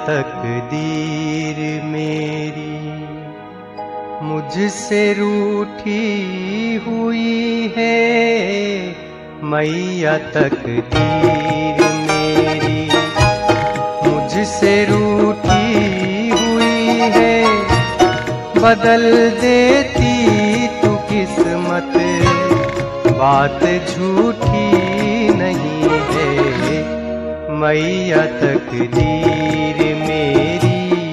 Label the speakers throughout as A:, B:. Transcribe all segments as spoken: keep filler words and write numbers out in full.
A: तकदीर मेरी मुझसे रूठी हुई है। मैया तकदीर मेरी मुझसे रूठी हुई है। बदल देती तू किस्मत, बात झूठी नहीं है। मैया तकदीर मेरी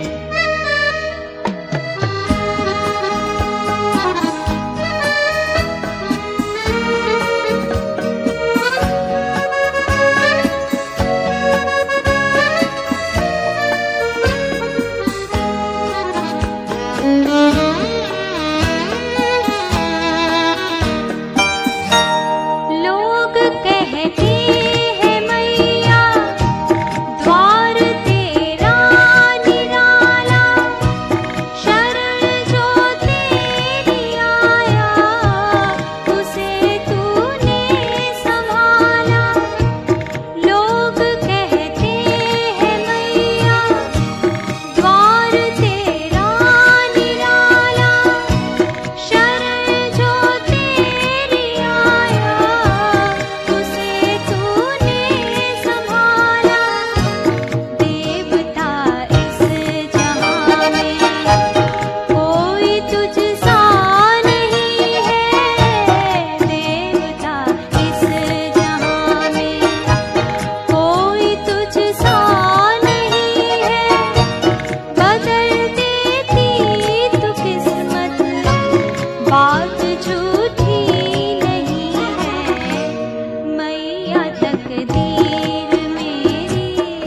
B: लोग कहते हैं मैया द्वार तेरा निराला, शरण जो तेरी आया उसे तूने संभाला। लोग कहते हैं मैया द्वार तेरा निराला, शरण जो तेरी आया उसे तूने संभाला। देवता इस जहां में कोई तुझसा नहीं है। देवता इस जहां में कोई तुझसा नहीं है। बदल देती तू किस्मत, बात झूठी नहीं है। मैया तकदीर मेरी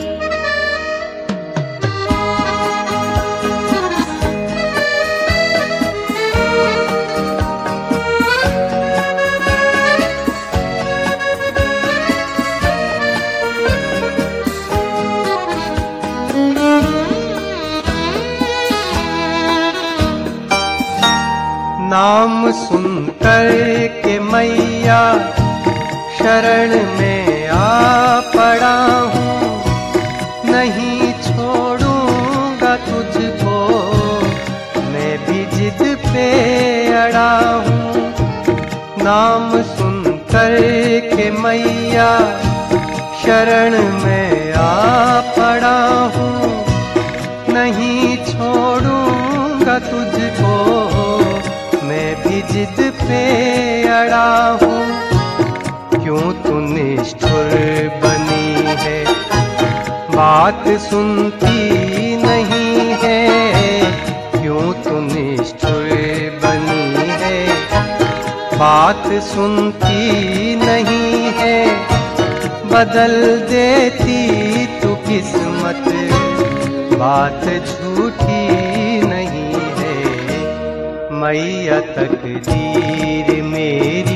A: नाम सुनकर के मैया शरण में आ पड़ा हूँ। नहीं छोड़ूंगा तुझको, मैं भी जिद पे अड़ा हूँ। नाम सुनकर के मैया शरण में आ पड़ा हूँ। नहीं छोड़ूंगा तुझको, मैं भी जिद पे अड़ा हूँ। क्यों तू निष्ठुर बनी है, बात सुनती नहीं है। क्यों तू निष्ठुर बनी है, बात सुनती नहीं है। बदल देती तू किस्मत, बात झूठी नहीं है। मैया तकदीर मेरी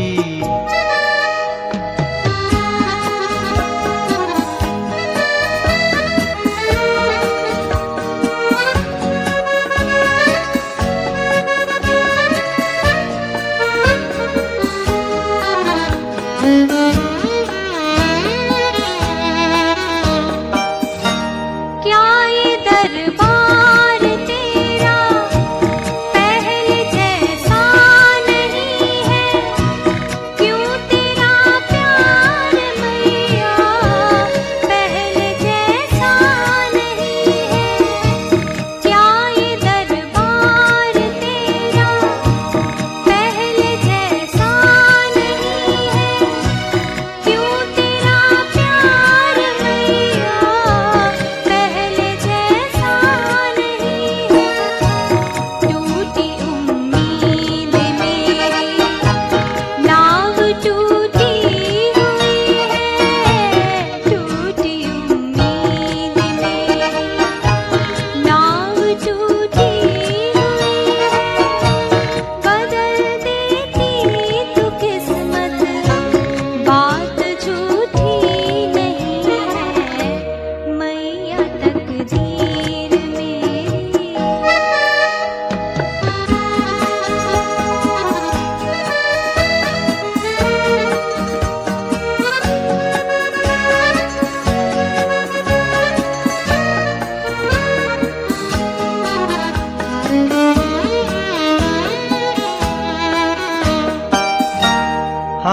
B: क्या ये दरबार तेरा पहले जैसा नहीं है।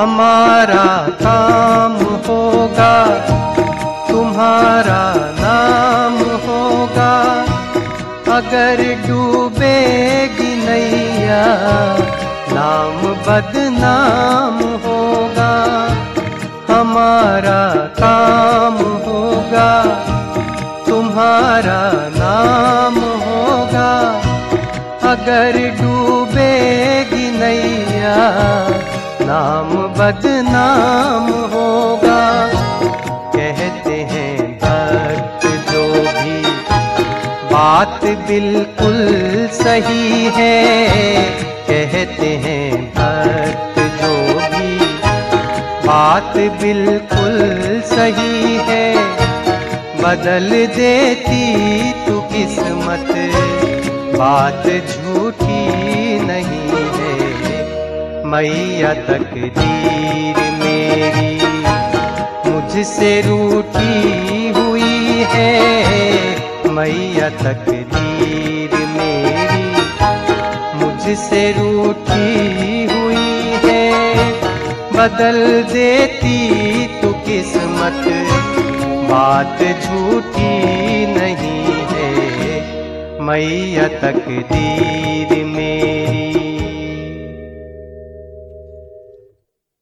A: हमारा काम होगा, तुम्हारा नाम होगा। अगर डूबेगी नैया, नाम बदनाम होगा। हमारा काम होगा, तुम्हारा नाम होगा। अगर डूबेगी नैया, नाम बदनाम होगा। कहते हैं भक्त जो भी बात बिल्कुल सही है, कहते हैं भक्त जो भी बात बिल्कुल सही है। बदल देती तू किस्मत, बात झूठी नहीं है। मैया तकदीर मेरी मुझसे रूठी हुई है। मैया तकदीर मेरी मुझसे रूठी हुई है। बदल देती तू किस्मत, बात झूठी नहीं है। मैया तकदीर